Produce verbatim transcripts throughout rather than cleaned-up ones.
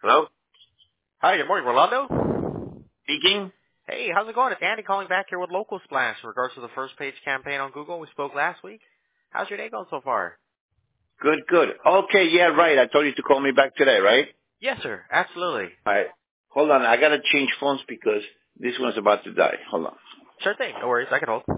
Hello? Hi, good morning, Rolando. Speaking? Hey, how's it going? It's Andy calling back here with Local Splash in regards to the first page campaign on Google we spoke last week. How's your day going so far? Good, good. Okay, yeah, right. I told you to call me back today, right? Yes, sir. Absolutely. All right. Hold on. I got to change phones because this one's about to die. Hold on. Sure thing. No worries. I can hold.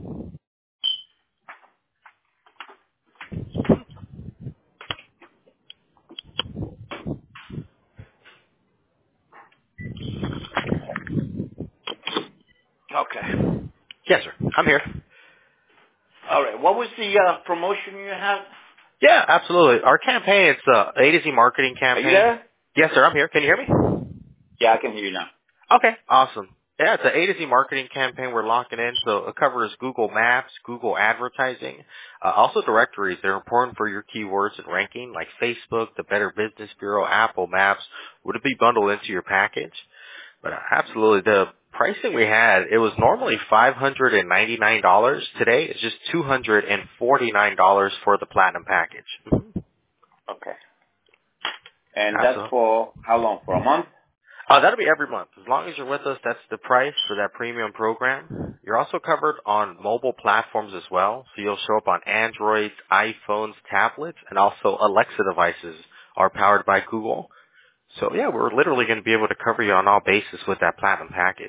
Okay. Yes, sir. I'm here. All right. What was the uh, promotion you have? Yeah, absolutely. Our campaign, it's a A to Z marketing Are you campaign. there? Yes, sir. I'm here. Can you hear me? Yeah, I can hear you now. Okay. Awesome. Yeah, it's an A to Z marketing campaign we're locking in, so it covers Google Maps, Google advertising, uh, also directories. They're important for your keywords and ranking, like Facebook, the Better Business Bureau, Apple Maps. Would it be bundled into your package? But uh, absolutely, the pricing we had, it was normally five hundred ninety-nine dollars. Today, it's just two hundred forty-nine dollars for the Platinum package. Mhm. Okay. And that's Absolutely. for how long? For a month? Uh, that'll be every month. As long as you're with us, that's the price for that premium program. You're also covered on mobile platforms as well. So you'll show up on Androids, iPhones, tablets, and also Alexa devices are powered by Google. So yeah, we're literally going to be able to cover you on all bases with that Platinum package.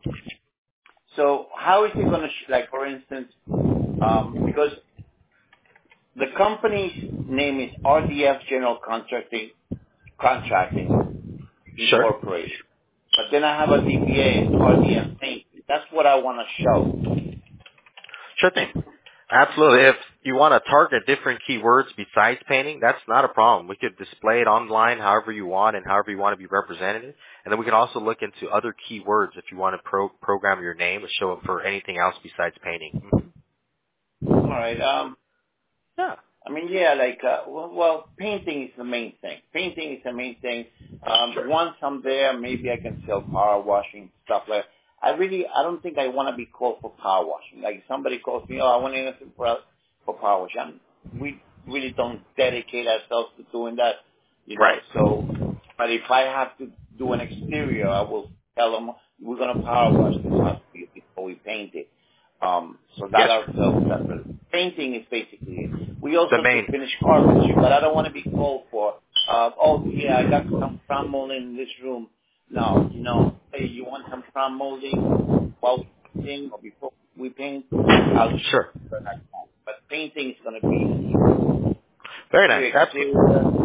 So how is it going to, sh- like, for instance, um, because the company's name is R D F General Contracting, Contracting Sure. Incorporated. But then I have a D B A, it's R D F Paint. That's what I want to show. Sure thing. Absolutely. If you want to target different keywords besides painting, that's not a problem. We could display it online however you want and however you want to be represented. And then we can also look into other keywords if you want to pro- program your name to show up for anything else besides painting. Mhm. All right. Um, Yeah. I mean, yeah, like, uh, well, well, painting is the main thing. Painting is the main thing. Um, Sure. once I'm there, maybe I can sell power washing, stuff like that. I really, I don't think I want to be called for power washing. Like, somebody calls me, oh, I want anything for, for power washing. I'm, we really don't dedicate ourselves to doing that, you know, Right. so, but if I have to do an exterior, I will tell them, we're going to power wash this house before we paint it. Um, so that Yes, I'll sir. sell separately. Painting is basically it. We The also do main. finished carpentry, but I don't want to be called for, uh, oh, yeah, I got some crown molding in this room. No, you know, hey, you want some crown molding while we paint or before we paint? I'll show Sure. you what I can. But painting is going to be Very nice. exterior, Absolutely. exterior,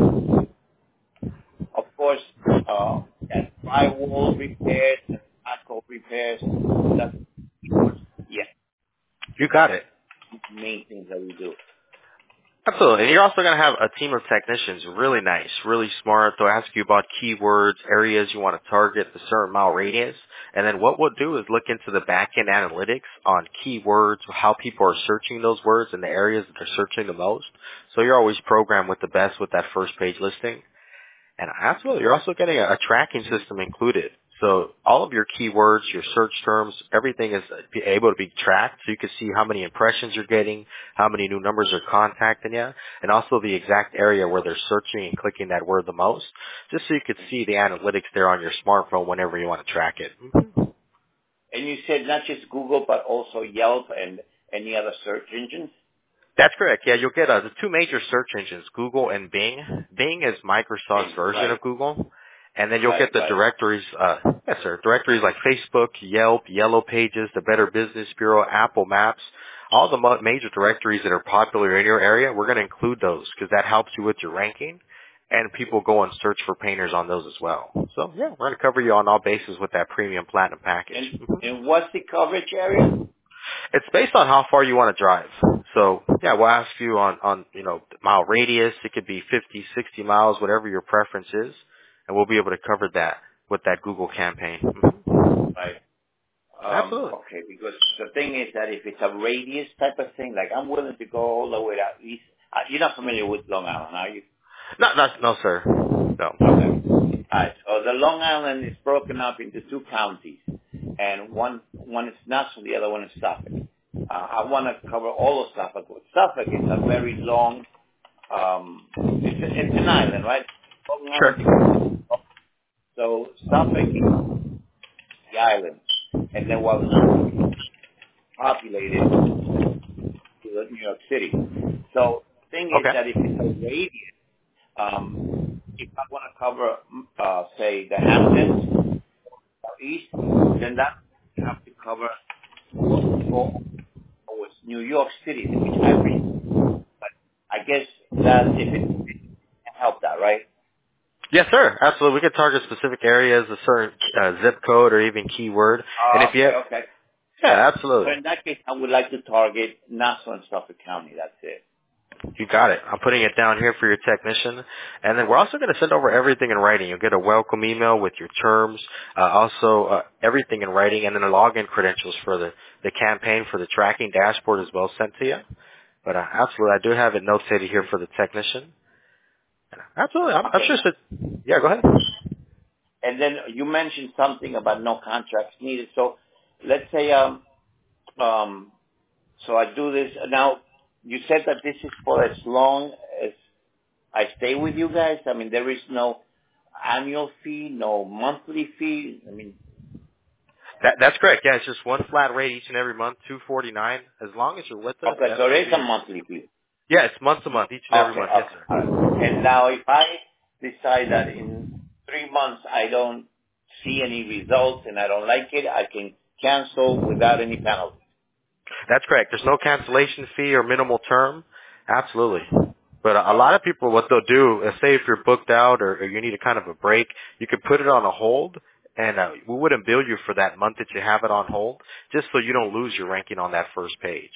of course, uh, and drywall repairs and backhoe repairs. That's, yeah, You got it. main things that we do. Absolutely. And you're also going to have a team of technicians, really nice, really smart. They'll ask you about keywords, areas you want to target, the certain mile radius. And then what we'll do is look into the back-end analytics on keywords, how people are searching those words and the areas that they're searching the most. So you're always programmed with the best with that first page listing. And absolutely, you're also getting a, a tracking system included. So all of your keywords, your search terms, everything is be able to be tracked so you can see how many impressions you're getting, how many new numbers are contacting you, and also the exact area where they're searching and clicking that word the most, just so you could see the analytics there on your smartphone whenever you want to track it. Mhm. And you said not just Google, but also Yelp and any other search engines? That's correct. Yeah, you'll get uh, the two major search engines, Google and Bing. Bing is Microsoft's Bing. version Right, of Google. And then you'll right, get the right. directories, uh, yes sir, directories like Facebook, Yelp, Yellow Pages, the Better Business Bureau, Apple Maps, all the mo- major directories that are popular in your area, we're going to include those because that helps you with your ranking. And people go and search for painters on those as well. So yeah, we're going to cover you on all bases with that premium platinum package. And Mhm. and what's the coverage area? It's based on how far you want to drive. So yeah, we'll ask you on, on, you know, mile radius. It could be fifty, sixty miles, whatever your preference is. And we'll be able to cover that with that Google campaign. Mhm. Right. Um, Absolutely. okay, because the thing is that if it's a radius type of thing, like I'm willing to go all the way to east. Uh, you're not familiar with Long Island, are you? No, no, no, sir. Okay. No. All right. So the Long Island is broken up into two counties, and one one is Nassau, the other one is Suffolk. Uh, I want to cover all of Suffolk. But Suffolk is a very long. Um, it's a, it's an island, right? Long Sure. Island because So Suffolk is the island, and then while not populated to New York City. So the thing is Okay. that if it's a radius, um, if I want to cover, uh, say, the Hamptons or East, then that I have to cover for New York City, which I read. But I guess that if it, it can help that, right? Yes, sir. Absolutely. We could target specific areas, a certain uh, zip code, or even keyword. And Oh, if you okay, have, okay. yeah, So absolutely. in that case, I would like to target Nassau and Suffolk County. That's it. You got it. I'm putting it down here for your technician. And then we're also going to send over everything in writing. You'll get a welcome email with your terms, uh, also uh, everything in writing, and then the login credentials for the, the campaign for the tracking dashboard as well sent to you. But uh, absolutely, I do have it notated here for the technician. Absolutely. I'm, I'm Okay. sure. That, yeah, go ahead. And then you mentioned something about no contracts needed. So let's say, um, um, so I do this. Now, you said that this is for as long as I stay with you guys. I mean, there is no annual fee, no monthly fee. I mean, That, that's correct. Yeah, it's just one flat rate each and every month, two forty nine. As long as you're with us, okay, that's so going there to is a be. monthly fee. Yeah, it's month to month, each and every Okay, month. Yes, okay, all right. sir. And now if I decide that in three months I don't see any results and I don't like it, I can cancel without any penalty. That's correct. There's no cancellation fee or minimal term. Absolutely. But a, a lot Okay. of people, what they'll do is say if you're booked out or, or you need a kind of a break, you could put it on a hold, and uh, we wouldn't bill you for that month that you have it on hold, just so you don't lose your ranking on that first page.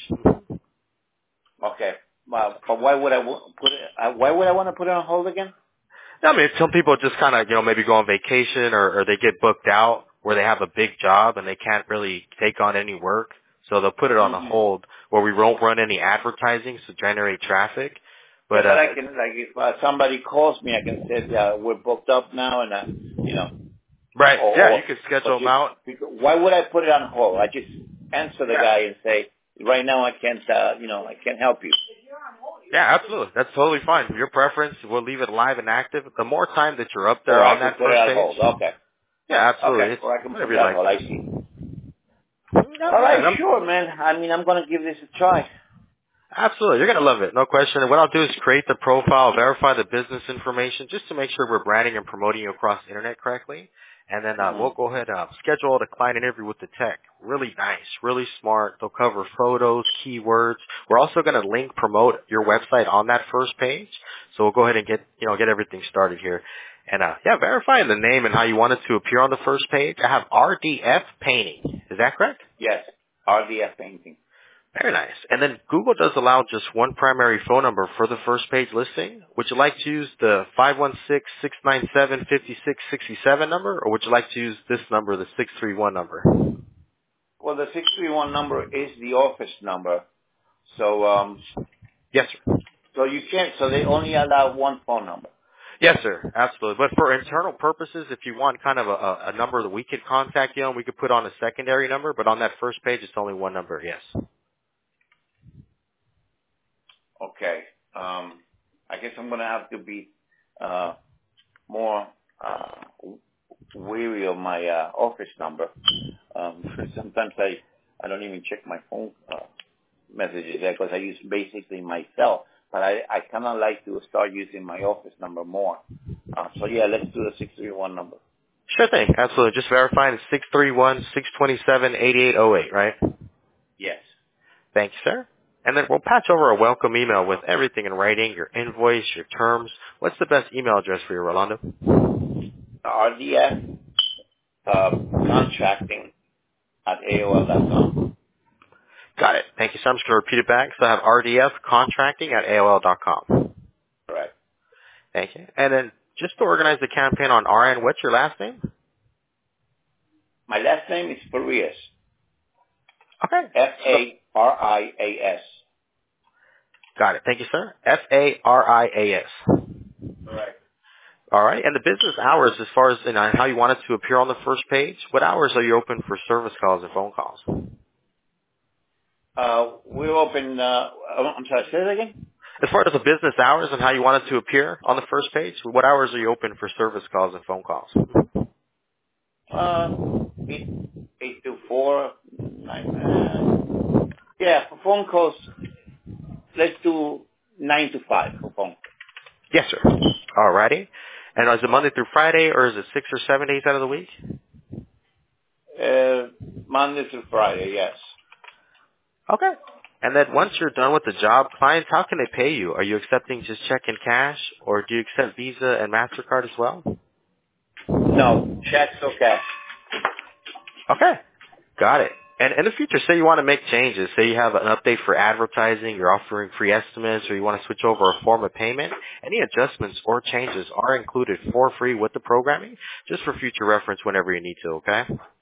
Okay. Well, but why would I wa- put it, uh, why would I want to put it on hold again? I mean, some people just kind of, you know, maybe go on vacation or, or they get booked out where they have a big job and they can't really take on any work. So they'll put it on a Mm-hmm. hold where we won't run any advertising to generate traffic. Yeah, But, but uh, I can, like, if uh, somebody calls me, I can say, uh, we're booked up now and, uh, you know, right, or, yeah, you or, could or schedule them just, out. because, why would I put it on hold? I just answer the Yeah. guy and say, right now I can't, uh, you know, I can't help you. Yeah, absolutely. That's totally fine. Your preference, we'll leave it live and active. The more time that you're up there Or I on can that put it first on page, hold. Okay. yeah, Okay. absolutely. It's Or I can put whatever it you on like. hold. I see. Yeah, All yeah, right. and I'm, Sure, man. I mean, I'm going to give this a try. absolutely. You're going to love it. No question. And what I'll do is create the profile, verify the business information just to make sure we're branding and promoting you across the internet correctly. And then uh, Mm-hmm. we'll go ahead and uh, schedule the client interview with the tech. Really nice, really smart. They'll cover photos, keywords. We're also going to link promote your website on that first page. So we'll go ahead and get, you know, get everything started here. And uh, yeah, verifying the name and how you want it to appear on the first page. I have R D F Painting. Is that correct? Yes. R D F painting. Very nice. And then Google does allow just one primary phone number for the first page listing. Would you like to use the five one six, six nine seven, five six six seven number, or would you like to use this number, the six three one number? Well, the six three one number is the office number. So, um, Yes, sir. so you can't, so they only allow one phone number. Yes, sir. Absolutely. But for internal purposes, if you want kind of a, a a number that we could contact you on, we could put on a secondary number, but on that first page, it's only one number. Yes. Okay. Um, I guess I'm going to have to be, uh, more, uh, weary of my, uh, office number. Um, sometimes I, I don't even check my phone, uh, messages there because I use basically my cell, but I, I kind of like to start using my office number more. Uh, so yeah, let's do the six three one number. Sure thing. Absolutely. Just verifying it's six three one, six two seven, eight eight zero eight, right? Yes. Thank you, sir. And then we'll patch over a welcome email with everything in writing, your invoice, your terms. What's the best email address for you, Rolando? R D F, uh, contracting at A O L dot com. Got it. Thank you, sir. I'm just going to repeat it back. So I have R D F contracting at A O L dot com. Correct. Thank you. And then just to organize the campaign on our end, what's your last name? My last name is Farias. Okay. F So, A R I A S. got it. Thank you, sir. F A R I A S. Correct. All right. And the business hours, as far as you know, how you want it to appear on the first page, what hours are you open for service calls and phone calls? Uh, we're open, uh, I'm sorry, say that again? As far as the business hours and how you want it to appear on the first page, what hours are you open for service calls and phone calls? Uh, eight eight two four nine. Uh, yeah, for phone calls, let's do nine to five for phone. Yes, sir. Alrighty. And is it Monday through Friday, or is it six or seven days out of the week? Uh, Monday through Friday, yes. Okay. And then once you're done with the job, clients, how can they pay you? Are you accepting just check and cash, or do you accept Visa and MasterCard as well? No, checks or cash. Okay. Got it. And in the future, say you want to make changes, say you have an update for advertising, you're offering free estimates, or you want to switch over a form of payment, any adjustments or changes are included for free with the programming, just for future reference whenever you need to, okay?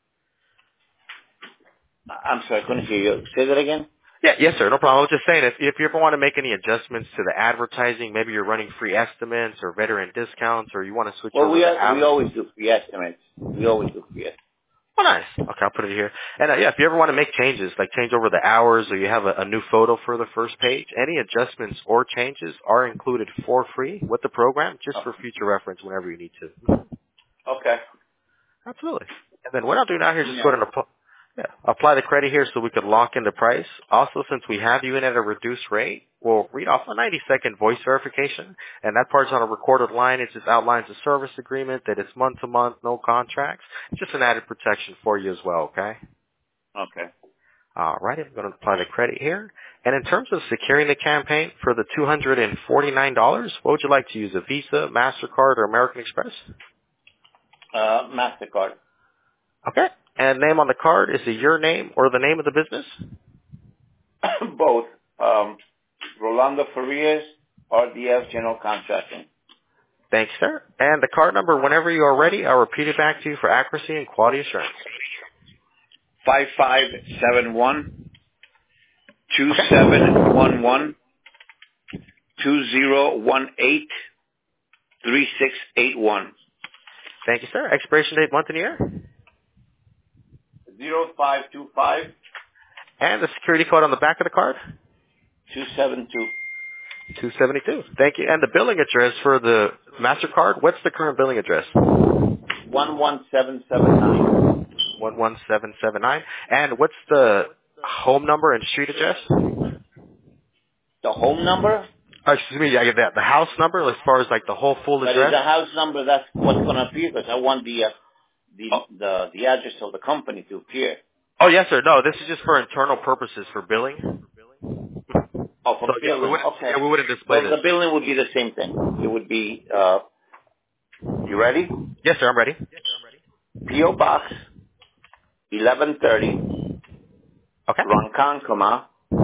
I'm sorry, I couldn't hear you. Say that again? Yeah, yes, sir. No problem. I was just saying, if, if you ever want to make any adjustments to the advertising, maybe you're running free estimates or veteran discounts, or you want to switch Well, over we the are, we hours. always do free estimates. We always do free estimates. Oh, nice. Okay, I'll put it here. And uh, yeah, if you ever want to make changes, like change over the hours, or you have a, a new photo for the first page, any adjustments or changes are included for free with the program, just for future reference whenever you need to. Okay. Absolutely. And then what I'll do now here is just go Yeah. ahead and apply, yeah, apply the credit here so we could lock in the price. Also, since we have you in at a reduced rate, we'll read off a ninety second voice verification, and that part's on a recorded line. It just outlines the service agreement, that it's month to month, no contracts. It's just an added protection for you as well, okay? Okay. All right, I'm going to apply the credit here. And in terms of securing the campaign for the two hundred forty-nine dollars, what would you like to use, a Visa, MasterCard, or American Express? Uh, MasterCard. Okay. And name on the card, is it your name or the name of the business? Both. Um, Rolando Farias, R D F General Contracting. Thanks, sir. And the card number, whenever you are ready, I'll repeat it back to you for accuracy and quality assurance. Five five seven one two seven one one two zero one eight three six eight one. Thank you, sir. Expiration date, month and year. Zero five two five And the security code on the back of the card. two seven two. two seventy-two. Thank you. And the billing address for the MasterCard, what's the current billing address? One one seven seven nine. one one seven seven nine. And what's the home number and street address? The home number? Oh, excuse me, I get that. The house number, as far as like the whole full That is address? the house number. That's what's going to appear because I want the, uh, the Oh. the the address of the company to appear. Oh, yes, sir. No, this is just for internal purposes for billing. Oh, for So, yeah, we billing. wouldn't, Okay. yeah, we wouldn't display Well, this. the billing would be the same thing. It would be. Uh, you ready? Yes, sir, I'm ready. P O Box eleven thirty, Okay. Ronkonkoma,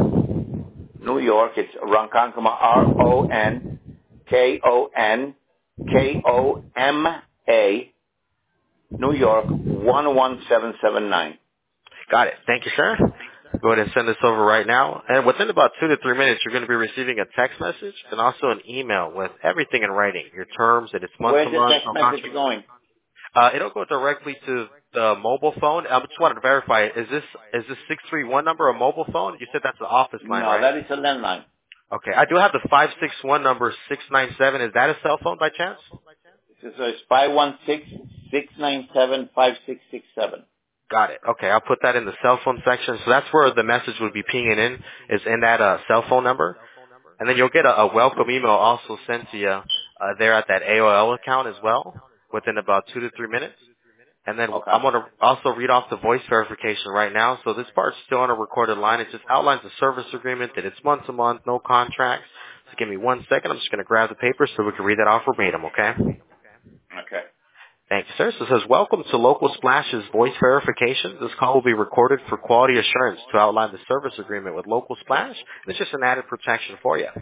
New York. It's Ronkonkoma, R O N K O N K O M A, New York one one seven seven nine. Got it. Thank you, sir. Go ahead and send this over right now. And within about two to three minutes, you're going to be receiving a text message and also an email with everything in writing, your terms, and it's month Where's to the month, text no message contract. going? Uh, it'll go directly to the mobile phone. I just wanted to verify, is this is this six three one number a mobile phone? You said that's the office line, No, right? that is a landline. Okay. I do have the five six one number, six nine seven. Is that a cell phone by chance? So it's five one six six nine seven five six six seven. Got it. Okay, I'll put that in the cell phone section. So that's where the message would be pinging in, is in that uh, cell phone number. And then you'll get a, a welcome email also sent to you uh, there at that A O L account as well within about two to three minutes. And then Okay. I'm going to also read off the voice verification right now. So this part's still on a recorded line. It just outlines the service agreement, that it's month to month, no contracts. So give me one second. I'm just going to grab the paper so we can read that off verbatim, okay? Okay. Thank you, sir. So it says, welcome to Local Splash's voice verification. This call will be recorded for quality assurance to outline the service agreement with Local Splash. It's just an added protection for you.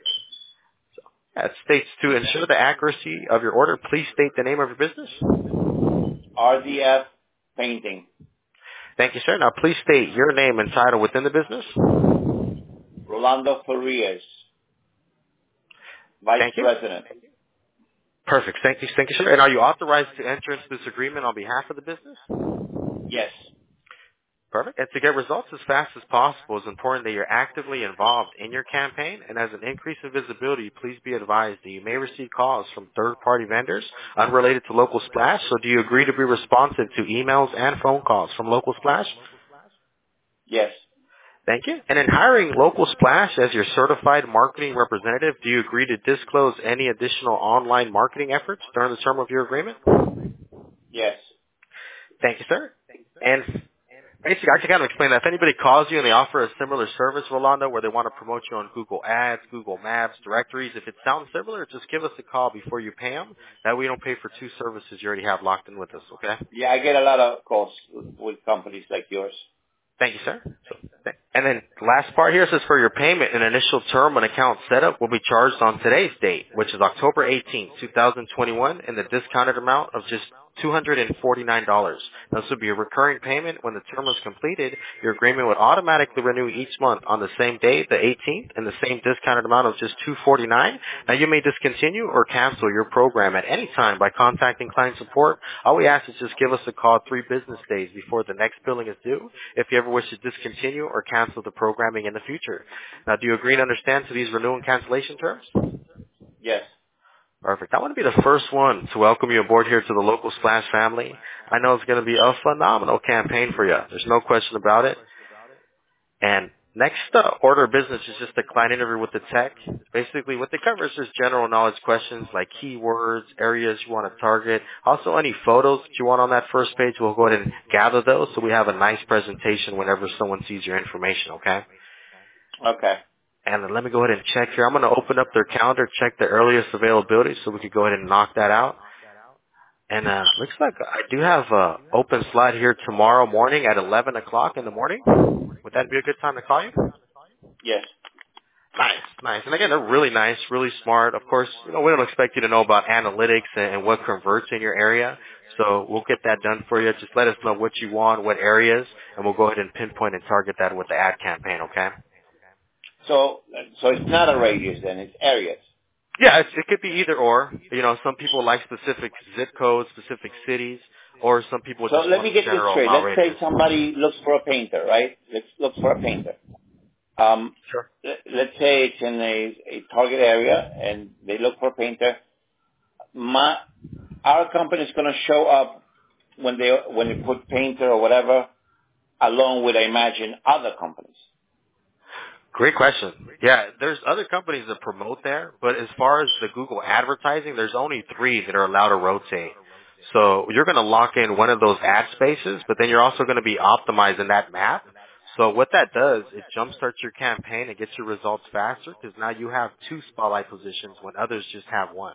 Yeah, it states to ensure the accuracy of your order, please state the name of your business. R D F Painting. Thank you, sir. Now please state your name and title within the business. Rolando Farias, Vice Thank you. President. Perfect. Thank you, thank you, sir. And are you authorized to enter into this agreement on behalf of the business? Yes. Perfect. And to get results as fast as possible, it's important that you're actively involved in your campaign. And as an increase in visibility, please be advised that you may receive calls from third-party vendors unrelated to Local Splash. So do you agree to be responsive to emails and phone calls from Local Splash? Yes. Thank you. And in hiring Local Splash as your certified marketing representative, do you agree to disclose any additional online marketing efforts during the term of your agreement? Yes. Thank you, sir. And basically, I can kind of explain that. If anybody calls you and they offer a similar service, Rolando, where they want to promote you on Google Ads, Google Maps, directories, if it sounds similar, just give us a call before you pay them. That way you don't pay for two services you already have locked in with us, okay? Yeah, I get a lot of calls with companies like yours. Thank you, sir. So, and then last part here says for your payment, an initial term and account setup will be charged on today's date, which is October eighteenth, twenty twenty-one, in the discounted amount of just two hundred forty-nine dollars. This will be a recurring payment. When the term is completed, your agreement would automatically renew each month on the same day, the eighteenth, and the same discounted amount of just two hundred forty-nine dollars. Now, you may discontinue or cancel your program at any time by contacting client support. All we ask is just give us a call three business days before the next billing is due if you ever wish to discontinue or cancel the programming in the future. Now, do you agree and understand to these renewal and cancellation terms? Yes. Perfect. I want to be the first one to welcome you aboard here to the Local Splash family. I know it's going to be a phenomenal campaign for you. There's no question about it. And next uh, order of business is just a client interview with the tech. Basically, what they cover is just general knowledge questions like keywords, areas you want to target. Also, any photos that you want on that first page, we'll go ahead and gather those so we have a nice presentation whenever someone sees your information, okay? Okay. And then let me go ahead and check here. I'm going to open up their calendar, check the earliest availability so we could go ahead and knock that out. And uh looks like I do have a open slot here tomorrow morning at eleven o'clock in the morning. Would that be a good time to call you? Yes. Nice, nice. And again, they're really nice, really smart. Of course, you know, we don't expect you to know about analytics and, and what converts in your area. So we'll get that done for you. Just let us know what you want, what areas, and we'll go ahead and pinpoint and target that with the ad campaign, okay? So, so it's not a radius then, it's areas. Yeah, it's, it could be either or. You know, some people like specific zip codes, specific cities, or some people So just let want me get this general straight. mile Let's say radius. somebody looks for a painter, right? Let's look for a painter. Um, Sure. let- let's say it's in a, a target area and they look for a painter. My, our company is going to show up when they, when they put painter or whatever, along with, I imagine, other companies. Great question. Yeah, there's other companies that promote there, but as far as the Google advertising, there's only three that are allowed to rotate. So you're going to lock in one of those ad spaces, but then you're also going to be optimizing that map. So what that does, it jumpstarts your campaign and gets your results faster because now you have two spotlight positions when others just have one.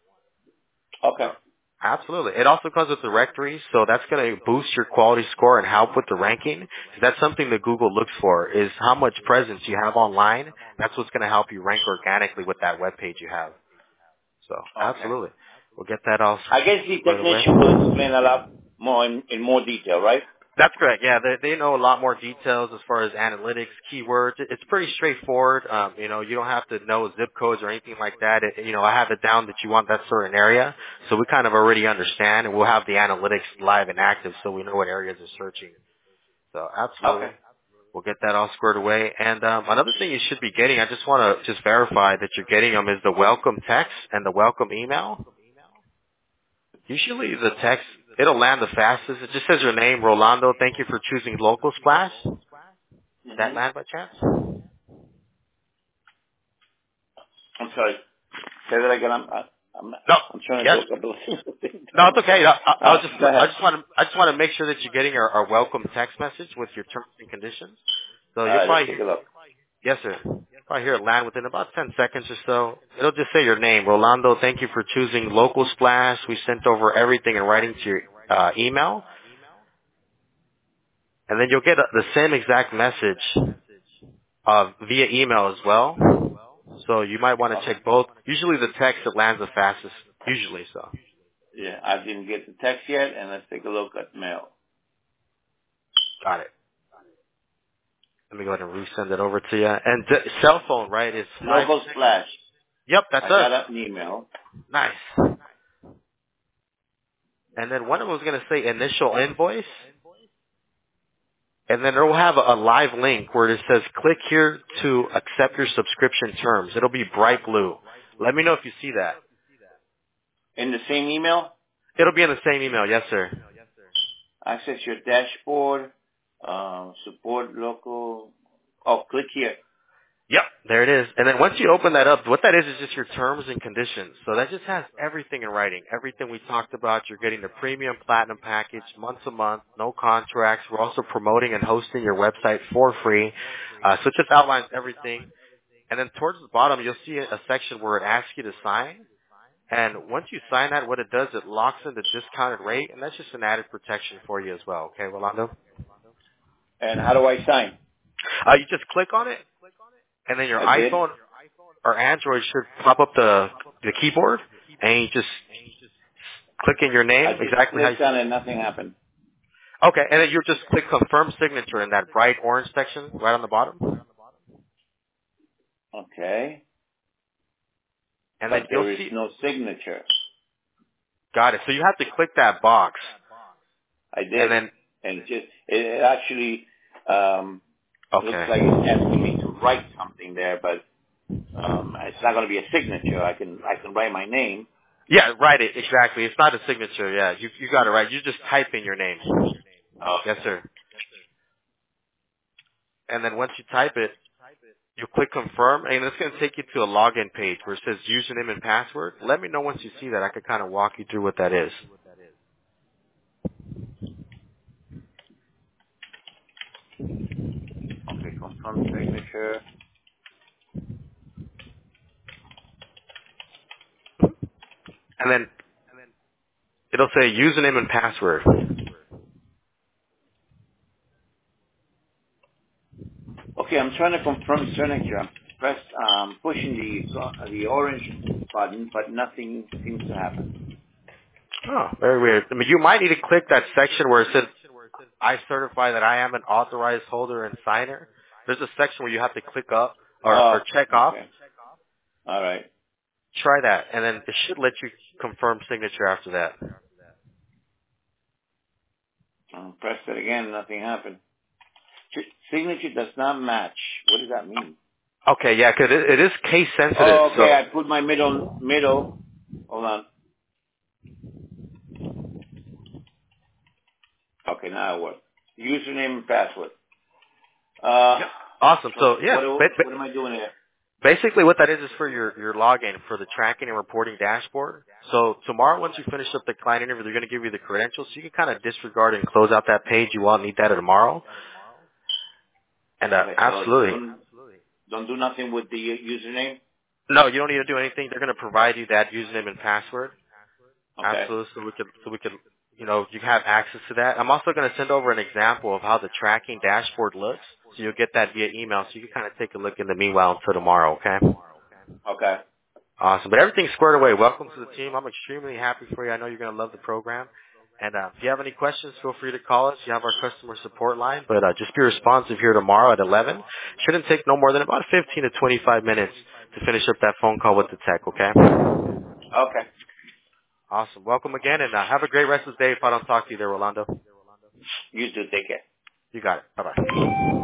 Okay. So, absolutely. It also comes with directories, so that's going to boost your quality score and help with the ranking. That's something that Google looks for is how much presence you have online. That's what's going to help you rank organically with that web page you have. So, Okay. absolutely. We'll get that all I guess the squared away. technician will explain a lot more in, in more detail, right? That's correct. Yeah, they, they know a lot more details as far as analytics, keywords. It, it's pretty straightforward. Um, you know, you don't have to know zip codes or anything like that. It, you know, I have it down that you want that certain area, so we kind of already understand, and we'll have the analytics live and active, so we know what areas are searching. So, absolutely. Okay. We'll get that all squared away. And um, another thing you should be getting, I just want to just verify that you're getting them, is the welcome text and the welcome email. Usually the text, it'll land the fastest. It just says your name, Rolando. Thank you for choosing Local Splash. Did that hmm land by chance? I'm sorry. Say that again. I'm, I'm, No. I'm trying to Yes. do a couple of things at the same No, time. it's okay. I, I, I'll Uh, just, go I ahead. just want to, I just want to make sure that you're getting our, our welcome text message with your terms and conditions. So All you'll right, let's probably, take a look. yes, sir. You'll probably hear it land within about ten seconds or so. It'll just say your name, Rolando. Thank you for choosing Local Splash. We sent over everything in writing to your uh, email, and then you'll get a, the same exact message uh, via email as well. So you might want to Okay. check both. Usually the text that lands the fastest. Usually so. Yeah, I didn't get the text yet, and let's take a look at mail. Got it. Let me go ahead and resend it over to you. And the cell phone, right, is five Local six. Splash. Yep, that's I us. got an email. Nice. And then one of them was going to say initial invoice. And then it will have a, a live link where it says click here to accept your subscription terms. It'll be bright blue. Let me know if you see that. In the same email? It'll be in the same email. Yes, sir. Access your dashboard, um, support local. Oh, click here. Yep, there it is. And then once you open that up, what that is is just your terms and conditions. So that just has everything in writing. Everything we talked about. You're getting the premium platinum package, month to month, no contracts. We're also promoting and hosting your website for free. Uh, so it just outlines everything. And then towards the bottom, you'll see a section where it asks you to sign. And once you sign that, what it does, it locks in the discounted rate, and that's just an added protection for you as well. Okay, Rolando? And how do I sign? Uh, you just click on it, and then your I did. iPhone or Android should pop up the the keyboard, and you just click in your name I just exactly how you. clicked on it, nothing happened. Okay, and then you just click confirm signature in that bright orange section right on the bottom, Okay. and But then there you'll is see. no signature. Got it. So you have to click that box, I did. and then And it just, it actually, um, okay. looks like it's asking me to write something there, but, um, it's not going to be a signature. I can, I can write my name. Yeah, write it exactly. It's not a signature. Yeah, you you got it right. You just type in your name. Oh, Yes, sir. And then once you type it, you click confirm, and it's going to take you to a login page where it says username and password. Let me know once you see that. I could kind of walk you through what that is. okay. Confirm signature. And then it'll say username and password. Okay, I'm trying to confirm signature. I'm press, um, pushing the, the orange button, but nothing seems to happen. Oh, very weird. I mean, you might need to click that section where it says, I certify that I am an authorized holder and signer. There's a section where you have to click up or, Oh, or check off. okay. All right. Try that, and then it should let you confirm signature after that. Um, press it again, nothing happened. Ch- Signature does not match. What does that mean? Okay, yeah, 'cause it, it is case sensitive, Oh, okay, so. I put my middle, middle. Hold on. Okay, now it works. Username and password. Uh, Yep. Awesome. So, what, yeah, do- ba- ba- what am I doing here? basically what that is is for your, your login for the tracking and reporting dashboard. So tomorrow, once you finish up the client interview, they're going to give you the credentials, so you can kind of disregard and close out that page. You won't need that tomorrow. And uh, Okay, so absolutely. don't, don't do nothing with the username? No, you don't need to do anything. They're going to provide you that username and password. Okay. Absolutely. So we could, so we could, you know, you have access to that. I'm also going to send over an example of how the tracking dashboard looks. So you'll get that via email. So you can kind of take a look in the meanwhile until tomorrow, okay? Okay. Awesome. But everything's squared away. Welcome to the team. I'm extremely happy for you. I know you're going to love the program. And uh, if you have any questions, feel free to call us. You have our customer support line. But uh, just be responsive here tomorrow at eleven. Shouldn't take no more than about fifteen to twenty-five minutes to finish up that phone call with the tech, okay? Okay. Awesome. Welcome again, and uh, have a great rest of the day if I don't talk to you there, Rolando. You too. Take care. You got it. Bye-bye.